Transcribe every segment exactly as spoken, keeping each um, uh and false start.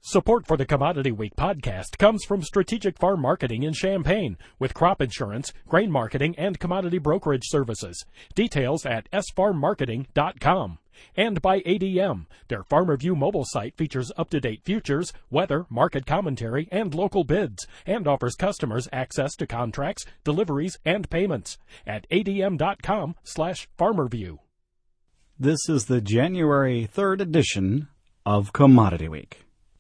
Support for the Commodity Week podcast comes from Strategic Farm Marketing in Champaign with crop insurance, grain marketing, and commodity brokerage services. Details at s farm marketing dot com. And by A D M. Their Farm Review mobile site features up-to-date futures, weather, market commentary, and local bids, and offers customers access to contracts, deliveries, and payments at A D M dot com slash farm review. This is the January third edition of Commodity Week.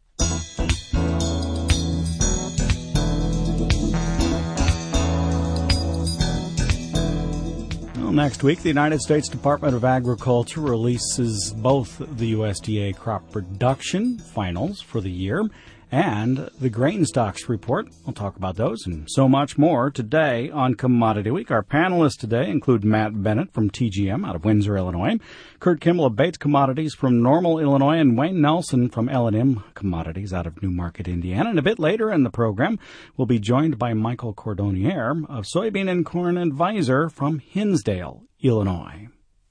Well, next week, the United States Department of Agriculture releases both the U S D A crop production finals for the year and the grain stocks report. We'll talk about those and so much more today on Commodity Week. Our panelists today include Matt Bennett from T G M out of Windsor, Illinois, Kurt Kimmel of Bates Commodities from Normal, Illinois, and Wayne Nelson from L and M Commodities out of Newmarket, Indiana. And a bit later in the program, we'll be joined by Michael Cordonnier of Soybean and Corn Advisor from Hinsdale, Illinois.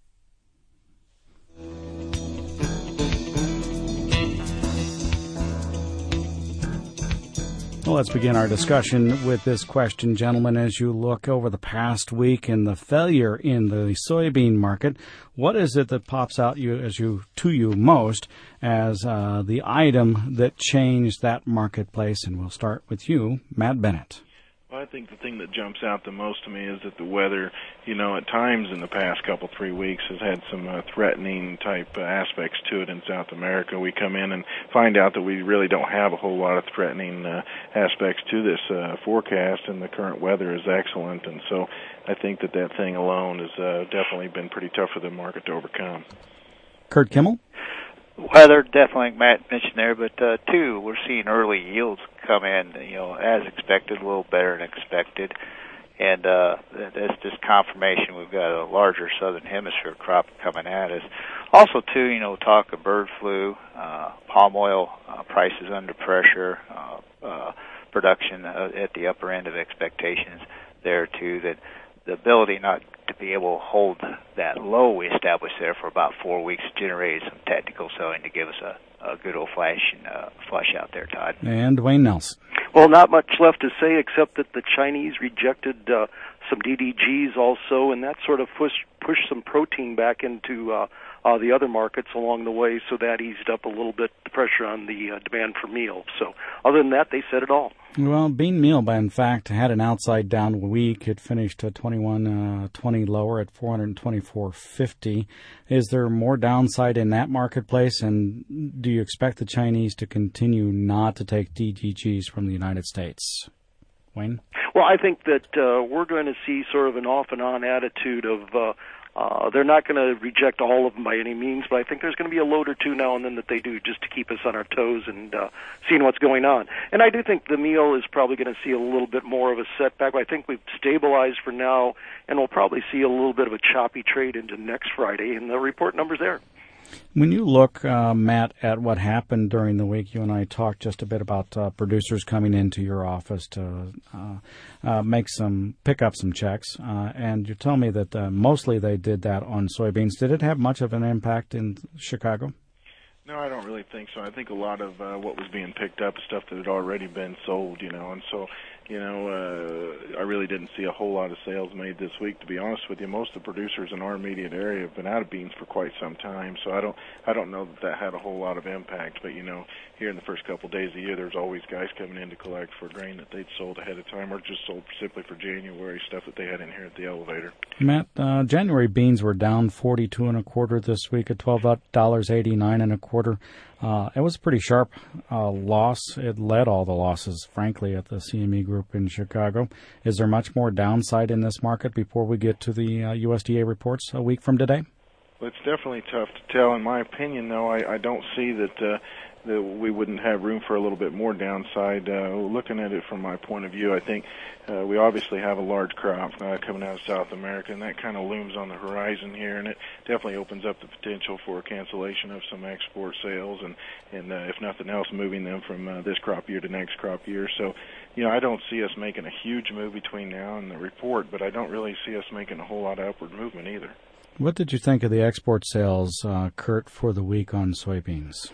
Well, let's begin our discussion with this question, gentlemen. As you look over the past week and the failure in the soybean market, what is it that pops out you as you to you most as uh, the item that changed that marketplace? And we'll start with you, Matt Bennett. Well, I think the thing that jumps out the most to me is that the weather, you know, at times in the past couple, three weeks has had some uh, threatening type uh, aspects to it in South America. We come in and find out that we really don't have a whole lot of threatening uh, aspects to this uh, forecast, and the current weather is excellent. And so I think that that thing alone has uh, definitely been pretty tough for the market to overcome. Kurt Kimmel? Weather, definitely, like Matt mentioned there, but uh, two, we're seeing early yields come in, you know, as expected, a little better than expected, and uh, that's just confirmation we've got a larger southern hemisphere crop coming at us. Also, too, you know, talk of bird flu, uh, palm oil uh, prices under pressure, uh, uh, production uh, at the upper end of expectations there too. That the ability not to be able to hold that low we established there for about four weeks generated some technical selling to give us a, a good old flash and uh, flush out there, Todd. And Wayne Nelson. Well, not much left to say except that the Chinese rejected uh, some D D Gs also, and that sort of pushed pushed some protein back into uh, uh, the other markets along the way, so that eased up a little bit the pressure on the uh, demand for meal. So other than that, they said it all. Well, bean meal, in fact, had an outside down week. It finished at twenty-one twenty lower at four hundred twenty-four fifty. Is there more downside in that marketplace, and do you expect the Chinese to continue not to take D D Gs from the United States? Wayne? Well, I think that uh, we're going to see sort of an off-and-on attitude of uh, uh, they're not going to reject all of them by any means, but I think there's going to be a load or two now and then that they do just to keep us on our toes and uh, seeing what's going on. And I do think the meal is probably going to see a little bit more of a setback. I think we've stabilized for now, and we'll probably see a little bit of a choppy trade into next Friday, and the report numbers there. When you look, uh, Matt, at what happened during the week, you and I talked just a bit about uh, producers coming into your office to uh, uh, make some, pick up some checks, uh, and you tell me that uh, mostly they did that on soybeans. Did it have much of an impact in Chicago? No, I don't really think so. I think a lot of uh, what was being picked up is stuff that had already been sold, you know, and so, you know, uh, I really didn't see a whole lot of sales made this week, to be honest with you. Most of the producers in our immediate area have been out of beans for quite some time, so I don't I don't know that that had a whole lot of impact. But, you know, here in the first couple of days of the year, there's always guys coming in to collect for grain that they'd sold ahead of time or just sold simply for January stuff that they had in here at the elevator. Matt, uh, January beans were down forty-two and a quarter this week at twelve dollars and eighty-nine and a quarter. Uh, it was a pretty sharp uh, loss. It led all the losses, frankly, at the C M E Group in Chicago. Is there much more downside in this market before we get to the uh, U S D A reports a week from today? Well, it's definitely tough to tell. In my opinion, though, I, I don't see that uh, that we wouldn't have room for a little bit more downside. Uh, looking at it from my point of view, I think uh, we obviously have a large crop uh, coming out of South America, and that kind of looms on the horizon here, and it definitely opens up the potential for cancellation of some export sales and, and uh, if nothing else, moving them from uh, this crop year to next crop year. So, you know, I don't see us making a huge move between now and the report, but I don't really see us making a whole lot of upward movement either. What did you think of the export sales, uh, Kurt, for the week on soybeans?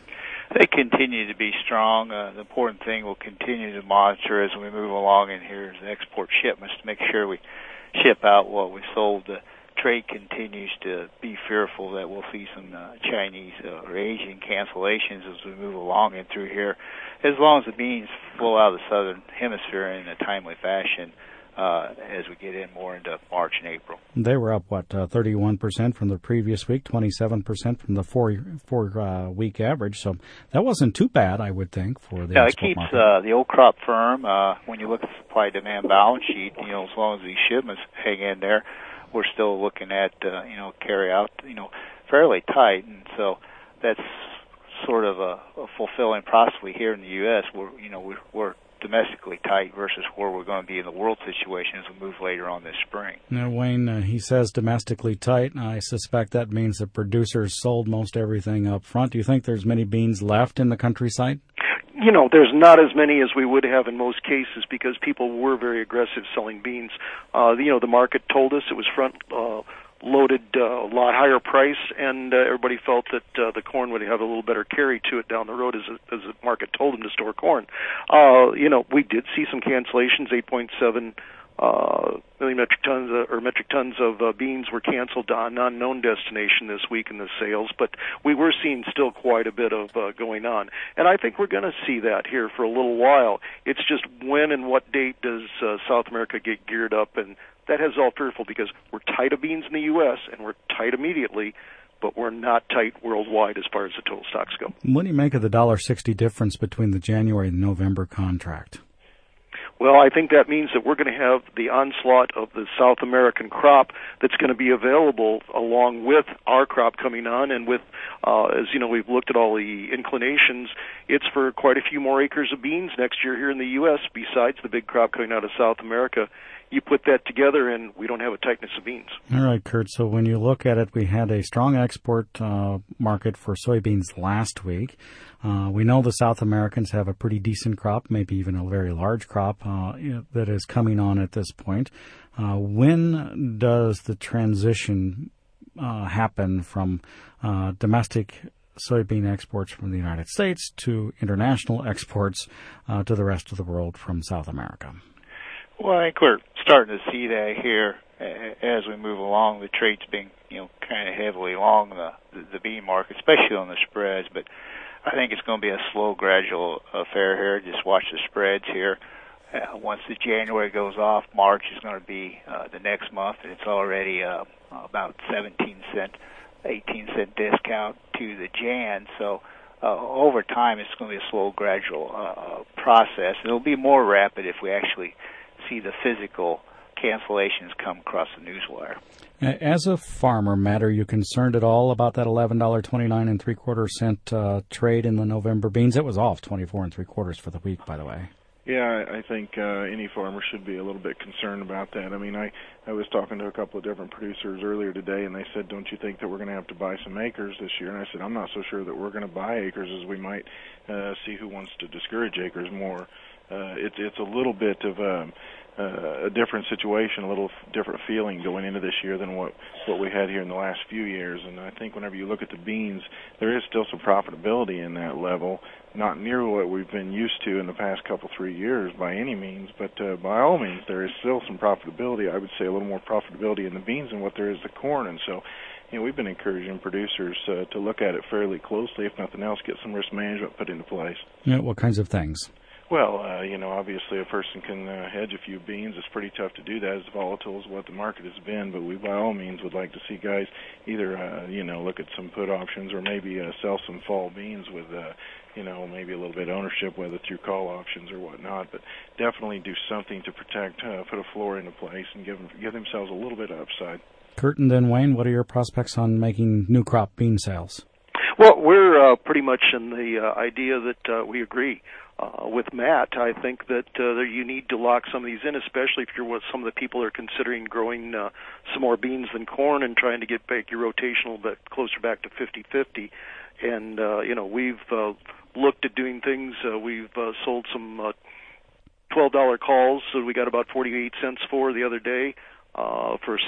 They continue to be strong. Uh, the important thing we'll continue to monitor as we move along in here is the export shipments to make sure we ship out what we sold. The trade continues to be fearful that we'll see some uh, Chinese uh, or Asian cancellations as we move along and through here. As long as the beans flow out of the southern hemisphere in a timely fashion, Uh, as we get in more into March and April. They were up, what, uh, thirty-one percent from the previous week, twenty-seven percent from the four, four uh, week average. So that wasn't too bad, I would think, for the yeah, export it keeps market. Uh, the old crop firm. Uh, when you look at the supply-demand balance sheet, you know, as long as these shipments hang in there, we're still looking at, uh, you know, carry out, you know, fairly tight. And so that's sort of a, a fulfilling possibly here in the U S We're, you know, we're, we're domestically tight versus where we're going to be in the world situation as we move later on this spring. Now, Wayne, uh, he says domestically tight. I suspect that means that producers sold most everything up front. Do you think there's many beans left in the countryside? You know, there's not as many as we would have in most cases because people were very aggressive selling beans. Uh, you know, the market told us it was front uh, loaded uh, a lot higher price, and uh, everybody felt that uh, the corn would have a little better carry to it down the road as, as the market told them to store corn. Uh, you know, we did see some cancellations, eight point seven uh, million metric tons uh, or metric tons of uh, beans were canceled on unknown destination this week in the sales, but we were seeing still quite a bit of uh, going on. And I think we're going to see that here for a little while. It's just when and what date does uh, South America get geared up, and that has all fearful because we're tight of beans in the U S and we're tight immediately, but we're not tight worldwide as far as the total stocks go. What do you make of the one dollar sixty difference between the January and November contract? Well, I think that means that we're going to have the onslaught of the South American crop that's going to be available along with our crop coming on, and with, uh, as you know, we've looked at all the inclinations, it's for quite a few more acres of beans next year here in the U S besides the big crop coming out of South America. You put that together, and we don't have a tightness of beans. All right, Kurt. So when you look at it, we had a strong export uh, market for soybeans last week. Uh, we know the South Americans have a pretty decent crop, maybe even a very large crop uh, that is coming on at this point. Uh, when does the transition uh, happen from uh, domestic soybean exports from the United States to international exports uh, to the rest of the world from South America? Well, I think we're starting to see that here as we move along. The trade's being, you know, kind of heavily long the, the bean market, especially on the spreads. But I think it's going to be a slow, gradual affair here. Just watch the spreads here. Uh, once the January goes off, March is going to be uh, the next month, and it's already uh, about seventeen cent, eighteen cent discount to the Jan. So uh, over time, it's going to be a slow, gradual uh, process. It'll be more rapid if we actually see the physical cancellations come across the newswire. As a farmer, Matt, are you concerned at all about that eleven dollars and twenty-nine and three quarter cent uh, trade in the November beans? It was off twenty-four and three quarters for the week, by the way. Yeah, I think uh, any farmer should be a little bit concerned about that. I mean, I, I was talking to a couple of different producers earlier today, and they said, don't you think that we're going to have to buy some acres this year? And I said, I'm not so sure that we're going to buy acres as we might uh, see who wants to discourage acres more. Uh, it's it's a little bit of um, uh, a different situation, a little f- different feeling going into this year than what, what we had here in the last few years. And I think whenever you look at the beans, there is still some profitability in that level, not near what we've been used to in the past couple, three years by any means, but uh, by all means, there is still some profitability. I would say a little more profitability in the beans than what there is the corn. And so, you know, we've been encouraging producers uh, to look at it fairly closely, if nothing else, get some risk management put into place. Yeah, what kinds of things? Well, uh, you know, obviously a person can uh, hedge a few beans. It's pretty tough to do that as volatile as what the market has been, but we by all means would like to see guys either, uh, you know, look at some put options or maybe uh, sell some fall beans with, uh, you know, maybe a little bit of ownership, whether through call options or whatnot, but definitely do something to protect, uh, put a floor into place and give, them, give themselves a little bit of upside. Kurt and then Wayne, what are your prospects on making new crop bean sales? Well, we're uh, pretty much in the uh, idea that uh, we agree. Uh, with Matt, I think that uh, you need to lock some of these in, especially if you're what some of the people are considering growing uh, some more beans than corn and trying to get back your rotational but closer back to fifty-fifty. And, uh, you know, we've uh, looked at doing things. Uh, we've uh, sold some uh, twelve dollar calls, so we got about forty-eight cents for the other day uh, for some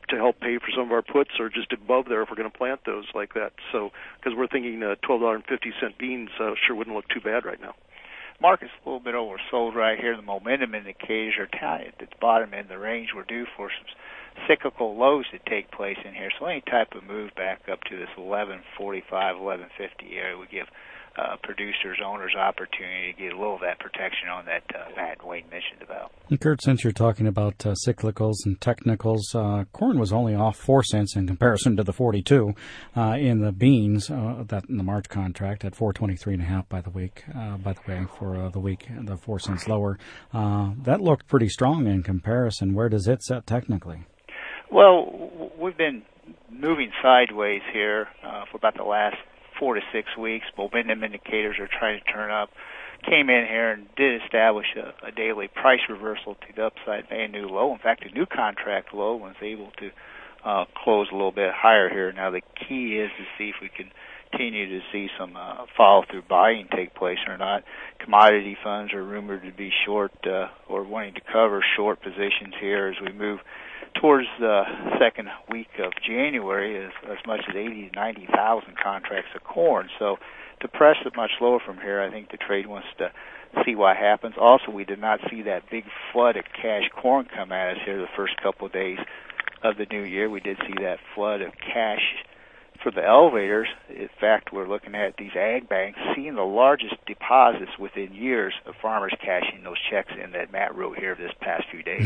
to help pay for some of our puts, or just above there if we're going to plant those like that. So, because we're thinking uh, twelve dollars and fifty cent beans uh, sure wouldn't look too bad right now. Market's a little bit oversold right here. The momentum indicators are tight at the bottom end of the range. We're due for some cyclical lows to take place in here. So any type of move back up to this eleven forty-five, eleven fifty area would give uh, producers, owners opportunity to get a little of that protection on that uh, Matt Wayne mentioned about. And Kurt, since you're talking about uh, cyclicals and technicals, uh, corn was only off four cents in comparison to the forty-two uh, in the beans, uh, that in the March contract at four twenty-three and a half by the week. Uh, by the way, for uh, the week, the four cents lower. Uh, that looked pretty strong in comparison. Where does it set technically? Well, we've been moving sideways here uh, for about the last four to six weeks. Momentum indicators are trying to turn up. Came in here and did establish a, a daily price reversal to the upside, made a new low. In fact, a new contract low, and was able to uh, close a little bit higher here. Now, the key is to see if we can continue to see some uh, follow-through buying take place or not. Commodity funds are rumored to be short uh, or wanting to cover short positions here as we move towards the second week of January, as, as much as eighty to ninety thousand contracts of corn. So to press it much lower from here, I think the trade wants to see what happens. Also, we did not see that big flood of cash corn come at us here the first couple of days of the new year. We did see that flood of cash for the elevators. In fact, we're looking at these ag banks seeing the largest deposits within years of farmers cashing those checks in that Matt wrote here this past few days.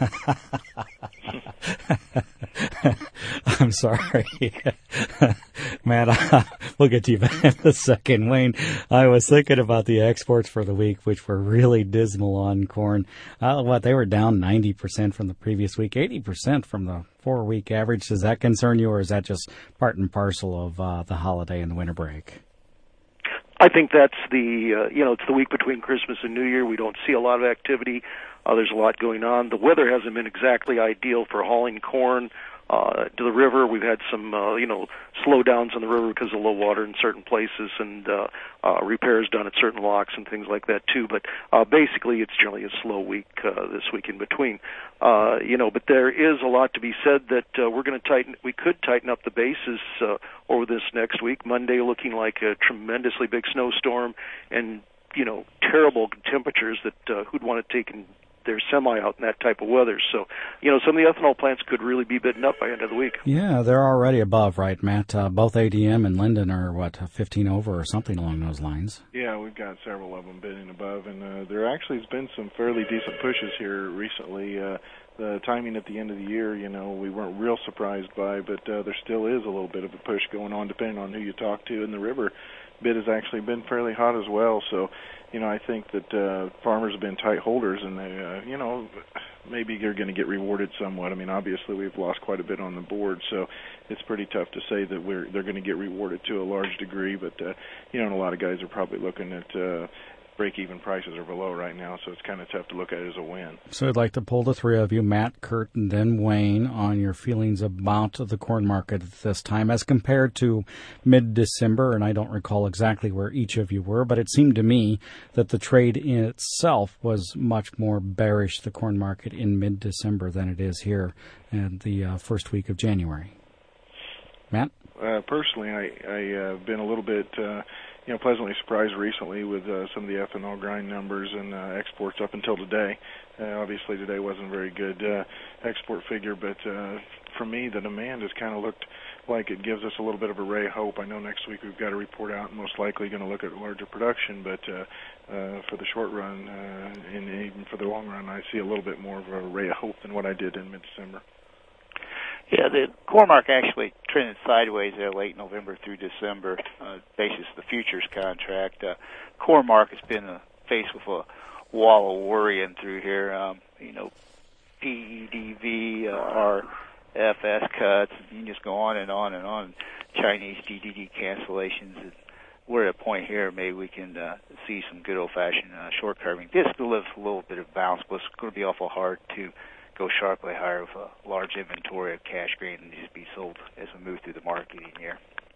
I'm sorry. Matt, uh, we'll get to you back in a second. Wayne, I was thinking about the exports for the week, which were really dismal on corn. Uh, what, they were down ninety percent from the previous week, eighty percent from the four-week average. Does that concern you, or is that just part and parcel of uh, the holiday and the winter break? I think that's the, uh, you know, it's the week between Christmas and New Year. We don't see a lot of activity. Uh, there's a lot going on. The weather hasn't been exactly ideal for hauling corn uh, to the river. We've had some, uh, you know, slowdowns on the river because of low water in certain places, and uh, uh, repairs done at certain locks and things like that too. But uh, basically, it's generally a slow week uh, this week in between. Uh, you know, but there is a lot to be said that uh, we're going to tighten. We could tighten up the bases uh, over this next week. Monday looking like a tremendously big snowstorm, and you know, terrible temperatures that uh, who'd want to take in their semi out in that type of weather. So, you know, some of the ethanol plants could really be bitten up by the end of the week. Yeah, they're already above, right, Matt? Uh, both A D M and Linden are, what, fifteen over or something along those lines? Yeah, we've got several of them bidding above, and uh, there actually has been some fairly decent pushes here recently. Uh, the timing at the end of the year, you know, we weren't real surprised by, but uh, there still is a little bit of a push going on depending on who you talk to, and the river bid has actually been fairly hot as well. So, you know, I think that uh, farmers have been tight holders, and they, uh, you know, maybe they're going to get rewarded somewhat. I mean, obviously we've lost quite a bit on the board, so it's pretty tough to say that we're they're going to get rewarded to a large degree. But uh, you know, and a lot of guys are probably looking at uh, break-even prices are below right now, so it's kind of tough to look at it as a win. So I'd like to pull the three of you, Matt, Kurt, and then Wayne, on your feelings about the corn market at this time as compared to mid-December, and I don't recall exactly where each of you were, but it seemed to me that the trade in itself was much more bearish, the corn market in mid-December, than it is here in the uh, first week of January. Matt? Uh, personally, I, I uh, been a little bit... Uh, You know, pleasantly surprised recently with uh, some of the ethanol grind numbers and uh, exports up until today. Uh, obviously, today wasn't a very good uh, export figure, but uh, for me, the demand has kind of looked like it gives us a little bit of a ray of hope. I know next week we've got a report out, and most likely going to look at larger production, but uh, uh, for the short run uh, and even for the long run, I see a little bit more of a ray of hope than what I did in mid-December. Yeah, the corn market actually trended sideways there late November through December, uh, basis of the futures contract. Uh, corn market's been uh, faced with a wall of worrying through here. Um, you know, P E D V, uh, R F S cuts, you can just go on and on and on. Chinese G D D cancellations. We're at a point here, maybe we can uh, see some good old-fashioned uh, short curving. This still lives a little bit of bounce, but it's going to be awful hard to go sharply higher with a large inventory of cash grain and just be sold as we move through the marketing year.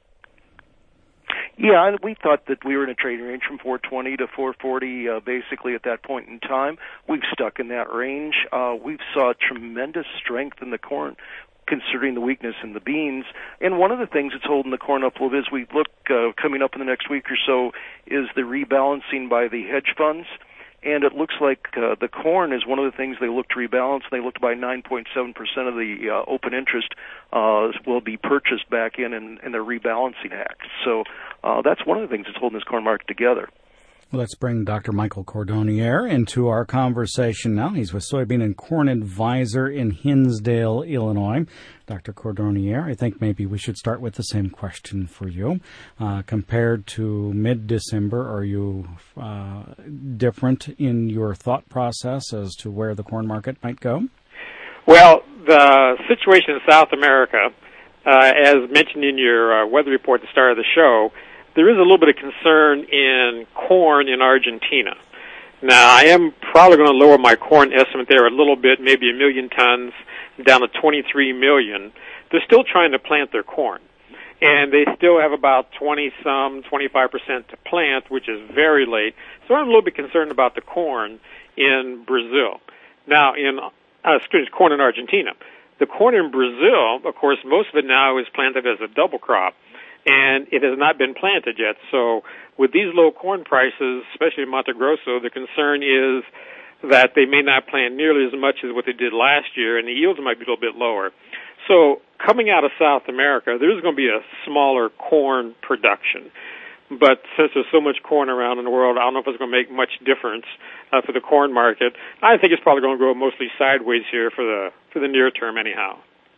Yeah, we thought that we were in a trading range from four twenty to four forty, uh, basically at that point in time. We've stuck in that range. Uh, we've saw tremendous strength in the corn considering the weakness in the beans. And one of the things that's holding the corn up a little bit as we look uh, coming up in the next week or so is the rebalancing by the hedge funds. And it looks like uh, the corn is one of the things they look to rebalance. They looked by nine point seven percent of the uh, open interest uh, will be purchased back in in, in their rebalancing act. So uh, that's one of the things that's holding this corn market together. Let's bring Doctor Michael Cordonnier into our conversation now. He's with Soybean and Corn Advisor in Hinsdale, Illinois. Doctor Cordonnier, I think maybe we should start with the same question for you. Uh, compared to mid-December, are you uh, different in your thought process as to where the corn market might go? Well, the situation in South America, uh, as mentioned in your uh, weather report at the start of the show, there is a little bit of concern in corn in Argentina. Now, I am probably going to lower my corn estimate there a little bit, maybe a million tons, down to twenty-three million. They're still trying to plant their corn. And they still have about twenty-some, twenty-five percent to plant, which is very late. So I'm a little bit concerned about the corn in Brazil. Now, in, uh, excuse me, corn in Argentina. The corn in Brazil, of course, most of it now is planted as a double crop. And it has not been planted yet. So with these low corn prices, especially in Mato Grosso, the concern is that they may not plant nearly as much as what they did last year, and the yields might be a little bit lower. So coming out of South America, there's going to be a smaller corn production. But since there's so much corn around in the world, I don't know if it's going to make much difference uh, for the corn market. I think it's probably going to go mostly sideways here for the for the near term anyhow.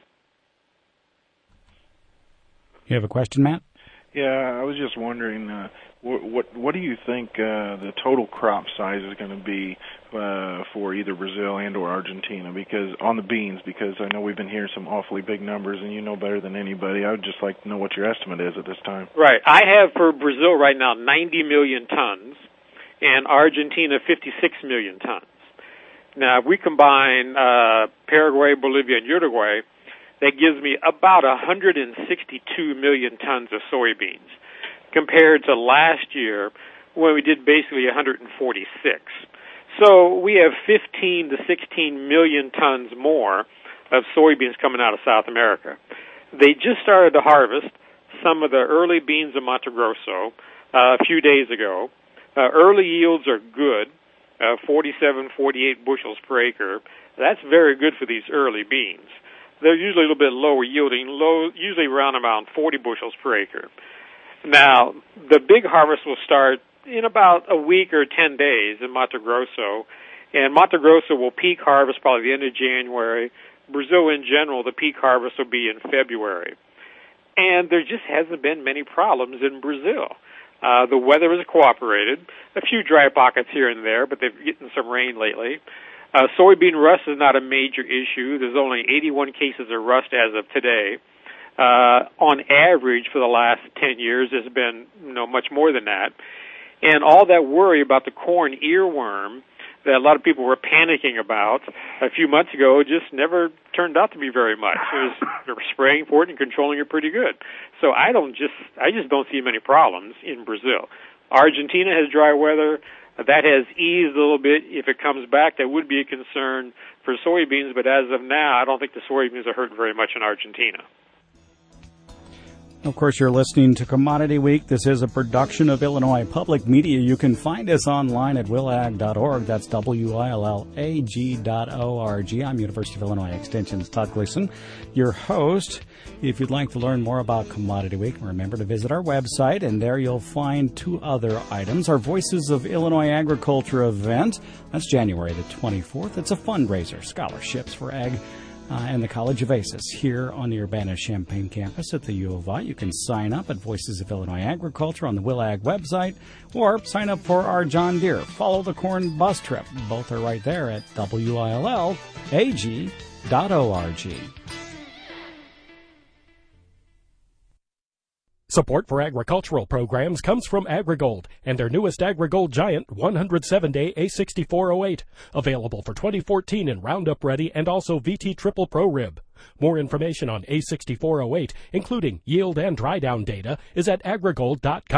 You have a question, Matt? Yeah, I was just wondering, uh, what, what what do you think uh, the total crop size is going to be uh, for either Brazil and or Argentina? Because on the beans, because I know we've been hearing some awfully big numbers, and you know better than anybody. I would just like to know what your estimate is at this time. Right. I have for Brazil right now ninety million tons, and Argentina fifty-six million tons. Now, if we combine uh, Paraguay, Bolivia, and Uruguay, that gives me about one hundred sixty-two million tons of soybeans compared to last year when we did basically one hundred forty-six. So we have fifteen to sixteen million tons more of soybeans coming out of South America. They just started to harvest some of the early beans of Mato Grosso uh, a few days ago. Uh, early yields are good, uh, forty-seven, forty-eight bushels per acre. That's very good for these early beans. They're usually a little bit lower yielding, low, usually around about forty bushels per acre. Now, the big harvest will start in about a week or ten days in Mato Grosso, and Mato Grosso will peak harvest probably the end of January. Brazil in general, the peak harvest will be in February. And there just hasn't been many problems in Brazil. Uh, the weather has cooperated. A few dry pockets here and there, but they've gotten some rain lately. Uh, soybean rust is not a major issue. There's only eighty-one cases of rust as of today. Uh, on average for the last ten years, there's been, you know, much more than that. And all that worry about the corn earworm that a lot of people were panicking about a few months ago just never turned out to be very much. It was, they were spraying for it and controlling it pretty good. So I don't just, I just don't see many problems in Brazil. Argentina has dry weather. That has eased a little bit. If it comes back, that would be a concern for soybeans, but as of now, I don't think the soybeans are hurting very much in Argentina. Of course, you're listening to Commodity Week. This is a production of Illinois Public Media. You can find us online at willag dot org. That's W I L L A G dot O R G. I'm University of Illinois Extension's Todd Gleason, your host. If you'd like to learn more about Commodity Week, remember to visit our website, and there you'll find two other items. Our Voices of Illinois Agriculture event. That's January the twenty-fourth. It's a fundraiser, scholarships for ag. Uh, and the College of Aces here on the Urbana-Champaign campus at the U of I. You can sign up at Voices of Illinois Agriculture on the WillAg website, or sign up for our John Deere Follow the Corn bus trip. Both are right there at W I L L A G dot O R G. Support for agricultural programs comes from AgriGold and their newest AgriGold Giant one hundred seven day A sixty-four oh eight, available for twenty fourteen in Roundup Ready and also V T Triple Pro Rib. More information on A sixty-four oh eight, including yield and dry down data, is at agrigold dot com.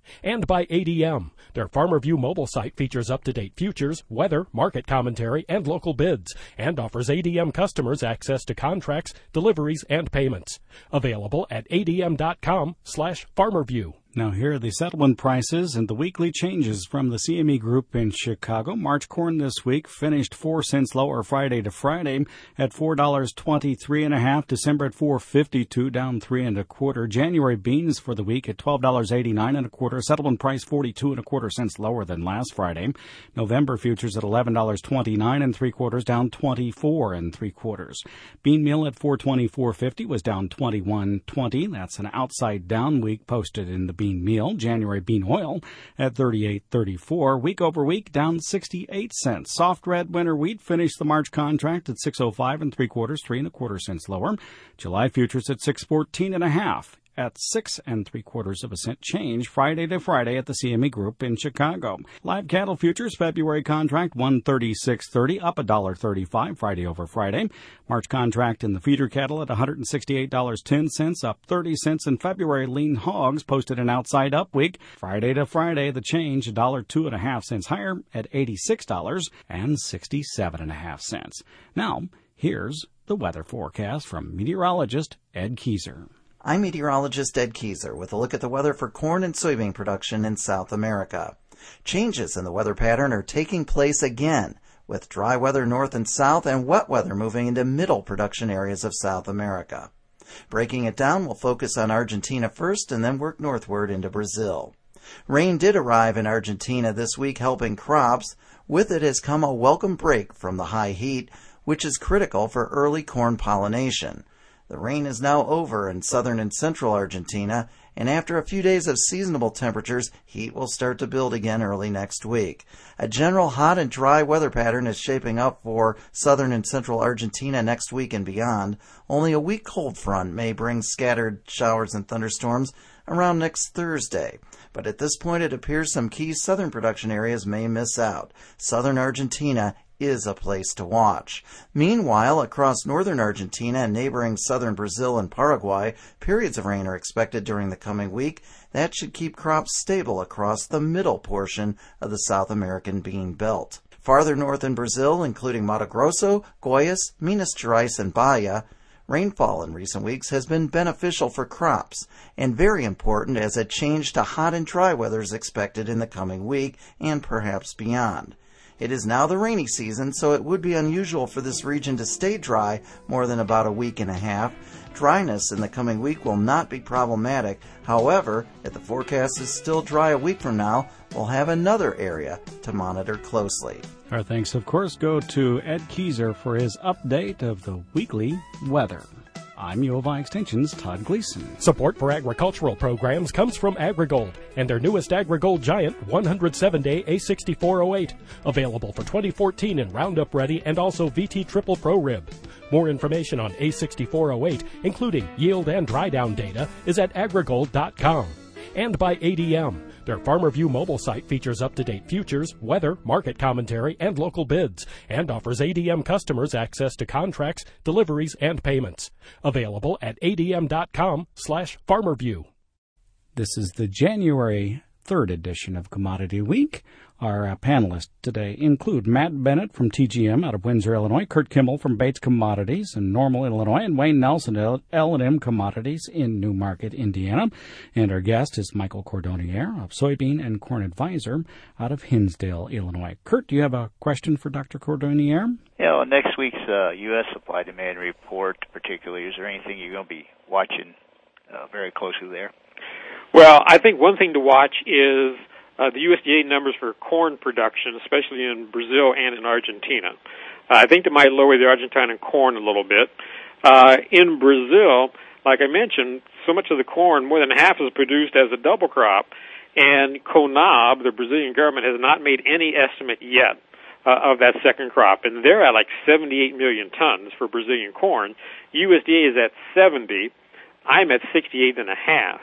And by A D M. Their FarmerView mobile site features up-to-date futures, weather, market commentary, and local bids, and offers A D M customers access to contracts, deliveries, and payments. Available at adm.com slash FarmerView. Now here are the settlement prices and the weekly changes from the C M E Group in Chicago. March corn this week finished four cents lower Friday to Friday at four dollars and twenty-three and a half. December at four fifty-two, down three and a quarter. January beans for the week at twelve dollars and eighty-nine and a quarter. Settlement price forty-two and a quarter cents lower than last Friday. November futures at eleven dollars and twenty-nine and three quarters, down twenty-four and three quarters. Bean meal at four twenty-four fifty was down twenty-one twenty. That's an outside down week posted in the bean meal. January bean oil at thirty-eight thirty-four. Week over week down sixty-eight cents. Soft red winter wheat finished the March contract at six oh five and three quarters, three and a quarter cents lower. July futures at six fourteen and a half. At six and three quarters of a cent change Friday to Friday at the C M E Group in Chicago. Live cattle futures February contract one thirty-six thirty, up a dollar thirty-five Friday over Friday. March contract in the feeder cattle at one hundred sixty-eight dollars and ten cents, up thirty cents. In February, lean hogs posted an outside up week. Friday to Friday, the change a dollar two and a half cents higher at eighty-six dollars and sixty-seven and a half cents. Now, here's the weather forecast from meteorologist Ed Keyser. I'm meteorologist Ed Keyser with a look at the weather for corn and soybean production in South America. Changes in the weather pattern are taking place again, with dry weather north and south and wet weather moving into middle production areas of South America. Breaking it down, we'll focus on Argentina first and then work northward into Brazil. Rain did arrive in Argentina this week, helping crops. With it has come a welcome break from the high heat, which is critical for early corn pollination. The rain is now over in southern and central Argentina, and after a few days of seasonable temperatures, heat will start to build again early next week. A general hot and dry weather pattern is shaping up for southern and central Argentina next week and beyond. Only a weak cold front may bring scattered showers and thunderstorms around next Thursday. But at this point, it appears some key southern production areas may miss out. Southern Argentina is a place to watch. Meanwhile, across northern Argentina and neighboring southern Brazil and Paraguay, periods of rain are expected during the coming week. That should keep crops stable across the middle portion of the South American bean belt. Farther north in Brazil, including Mato Grosso, Goiás, Minas Gerais, and Bahia, rainfall in recent weeks has been beneficial for crops and very important as a change to hot and dry weather is expected in the coming week and perhaps beyond. It is now the rainy season, so it would be unusual for this region to stay dry more than about a week and a half. Dryness in the coming week will not be problematic. However, if the forecast is still dry a week from now, we'll have another area to monitor closely. Our thanks, of course, go to Ed Keyser for his update of the weekly weather. I'm U of I Extension's Todd Gleason. Support for agricultural programs comes from AgriGold and their newest AgriGold Giant one hundred seven day A sixty-four oh eight, available for twenty fourteen in Roundup Ready and also V T Triple Pro Rib. More information on A sixty-four oh eight, including yield and dry down data, is at agrigold dot com. And by A D M. Their FarmerView mobile site features up-to-date futures, weather, market commentary, and local bids, and offers A D M customers access to contracts, deliveries, and payments. Available at adm.com slash FarmerView. This is the January third edition of Commodity Week. Our uh, panelists today include Matt Bennett from T G M out of Windsor, Illinois, Kurt Kimmel from Bates Commodities in Normal, Illinois, and Wayne Nelson at L and M Commodities in Newmarket, Indiana. And our guest is Michael Cordonnier of Soybean and Corn Advisor out of Hinsdale, Illinois. Kurt, do you have a question for Doctor Cordonnier? Yeah, well, next week's uh, U S supply demand report, particularly, is there anything you're going to be watching uh, very closely there? Well, I think one thing to watch is Uh, the U S D A numbers for corn production, especially in Brazil and in Argentina. Uh, I think they might lower the Argentine corn a little bit. Uh, in Brazil, like I mentioned, so much of the corn, more than half, is produced as a double crop, and CONAB, the Brazilian government, has not made any estimate yet uh, of that second crop, and they're at like seventy-eight million tons for Brazilian corn. U S D A is at seventy. I'm at sixty-eight and a half.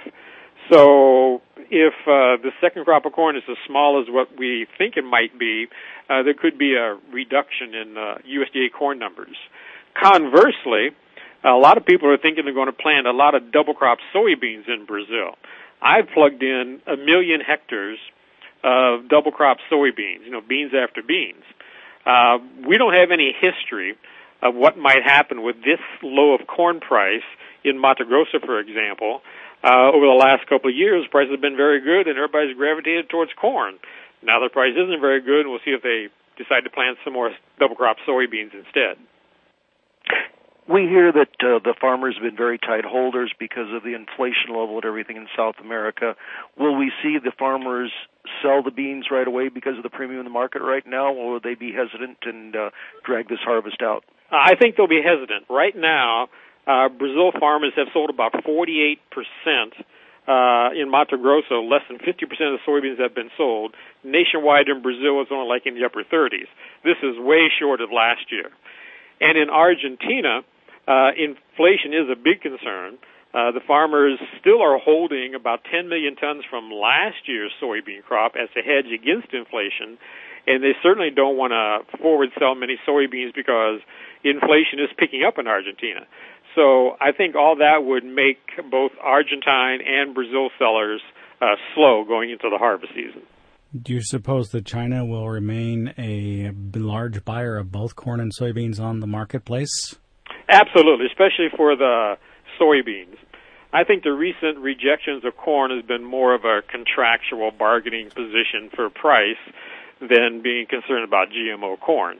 So if uh, the second crop of corn is as small as what we think it might be, uh, there could be a reduction in uh, U S D A corn numbers. Conversely, a lot of people are thinking they're going to plant a lot of double crop soybeans in Brazil. I've plugged in a million hectares of double crop soybeans, you know, beans after beans. Uh, we don't have any history of what might happen with this low of corn price in Mato Grosso, for example. Uh, over the last couple of years, prices have been very good, and everybody's gravitated towards corn. Now the price isn't very good, and we'll see if they decide to plant some more double crop soybeans instead. We hear that uh, the farmers have been very tight holders because of the inflation level and everything in South America. Will we see the farmers sell the beans right away because of the premium in the market right now, or will they be hesitant and uh, drag this harvest out? I think they'll be hesitant. Right now, uh, Brazil farmers have sold about forty-eight percent. Uh, in Mato Grosso, less than fifty percent of the soybeans have been sold. Nationwide in Brazil, it's only like in the upper thirties. This is way short of last year. And in Argentina, uh, inflation is a big concern. Uh, the farmers still are holding about ten million tons from last year's soybean crop as a hedge against inflation, and they certainly don't want to forward sell many soybeans because inflation is picking up in Argentina. So I think all that would make both Argentine and Brazil sellers uh, slow going into the harvest season. Do you suppose that China will remain a large buyer of both corn and soybeans on the marketplace? Absolutely, especially for the soybeans. I think the recent rejections of corn has been more of a contractual bargaining position for price than being concerned about G M O corn.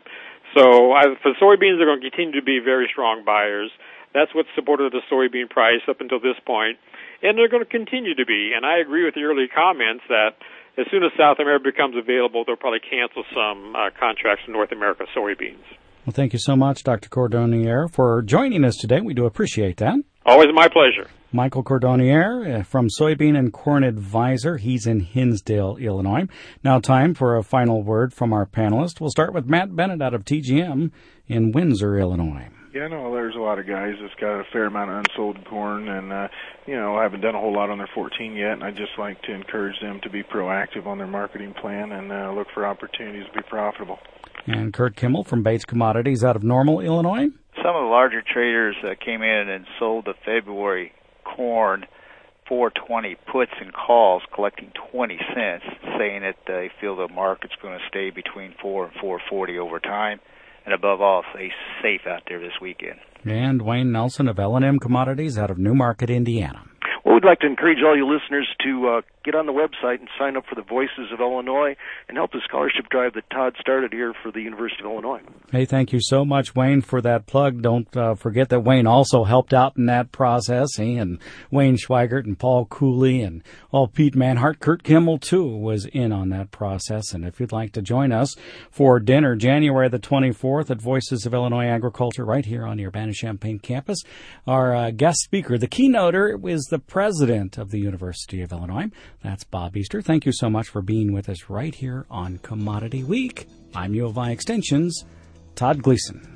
So I, for soybeans, they're going to continue to be very strong buyers. That's what supported the soybean price up until this point, and they're going to continue to be. And I agree with the early comments that as soon as South America becomes available, they'll probably cancel some uh, contracts in North America soybeans. Well, thank you so much, Doctor Cordonnier, for joining us today. We do appreciate that. Always my pleasure. Michael Cordonnier from Soybean and Corn Advisor. He's in Hinsdale, Illinois. Now time for a final word from our panelists. We'll start with Matt Bennett out of T G M in Windsor, Illinois. Yeah, no, there's a lot of guys that's got a fair amount of unsold corn, and, uh, you know, I haven't done a whole lot on their fourteen yet, and I'd just like to encourage them to be proactive on their marketing plan and uh, look for opportunities to be profitable. And Kurt Kimmel from Bates Commodities out of Normal, Illinois. Some of the larger traders uh, came in and sold the February corn four twenty puts and calls, collecting twenty cents, saying that they feel the market's going to stay between four and four forty over time. And above all, stay safe out there this weekend. And Wayne Nelson of L and M Commodities out of Newmarket, Indiana. Well, we'd like to encourage all you listeners to uh, get on the website and sign up for the Voices of Illinois and help the scholarship drive that Todd started here for the University of Illinois. Hey, thank you so much, Wayne, for that plug. Don't uh, forget that Wayne also helped out in that process. He and Wayne Schweigert and Paul Cooley and all Pete Manhart. Kurt Kimmel, too, was in on that process. And if you'd like to join us for dinner January the twenty-fourth at Voices of Illinois Agriculture right here on the Urbana-Champaign campus, our uh, guest speaker, the keynoter, is the president of the University of Illinois. That's Bob Easter. Thank you so much for being with us right here on Commodity Week. I'm U of I Extension's Todd Gleason.